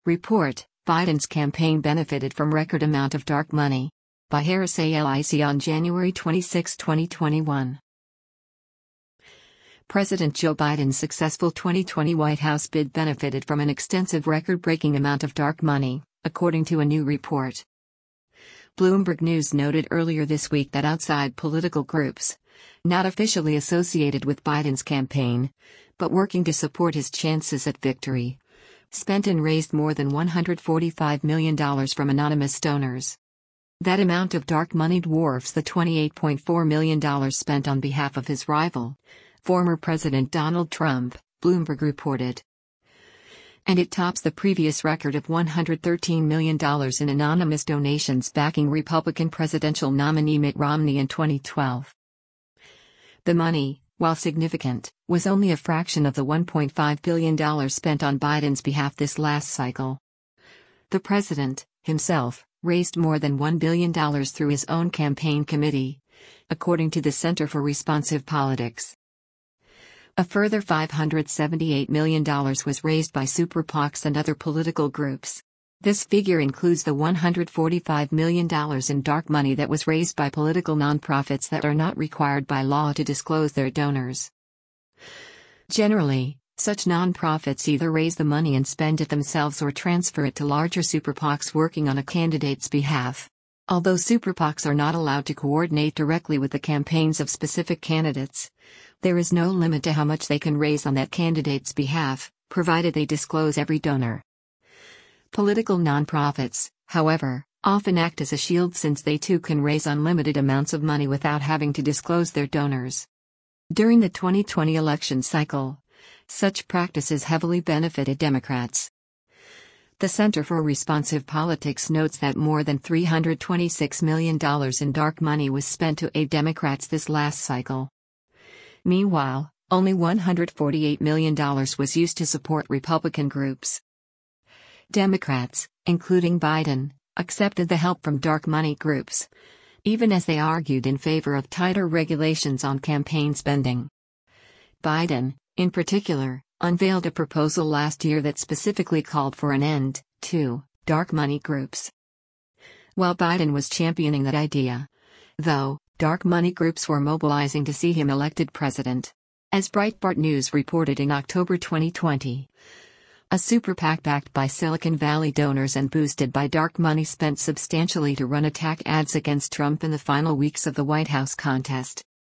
Report: Biden's campaign benefited from record amount of dark money. By Harris ALIC on January 26, 2021. President Joe Biden's successful 2020 White House bid benefited from an extensive record-breaking amount of dark money, according to a new report. Bloomberg News noted earlier this week that outside political groups, not officially associated with Biden's campaign, but working to support his chances at victory, spent and raised more than $145 million from anonymous donors. That amount of dark money dwarfs the $28.4 million spent on behalf of his rival, former President Donald Trump, Bloomberg reported. And it tops the previous record of $113 million in anonymous donations backing Republican presidential nominee Mitt Romney in 2012. The money, while significant, was only a fraction of the $1.5 billion spent on Biden's behalf this last cycle. The president, himself, raised more than $1 billion through his own campaign committee, according to the Center for Responsive Politics. A further $578 million was raised by super PACs and other political groups. This figure includes the $145 million in dark money that was raised by political nonprofits that are not required by law to disclose their donors. Generally, such nonprofits either raise the money and spend it themselves or transfer it to larger super PACs working on a candidate's behalf. Although super PACs are not allowed to coordinate directly with the campaigns of specific candidates, there is no limit to how much they can raise on that candidate's behalf, provided they disclose every donor. Political nonprofits, however, often act as a shield since they too can raise unlimited amounts of money without having to disclose their donors. During the 2020 election cycle, such practices heavily benefited Democrats. The Center for Responsive Politics notes that more than $326 million in dark money was spent to aid Democrats this last cycle. Meanwhile, only $148 million was used to support Republican groups. Democrats, including Biden, accepted the help from dark money groups, even as they argued in favor of tighter regulations on campaign spending. Biden, in particular, unveiled a proposal last year that specifically called for an end to dark money groups. While Biden was championing that idea, though, dark money groups were mobilizing to see him elected president. As Breitbart News reported in October 2020, a super PAC backed by Silicon Valley donors and boosted by dark money spent substantially to run attack ads against Trump in the final weeks of the White House contest.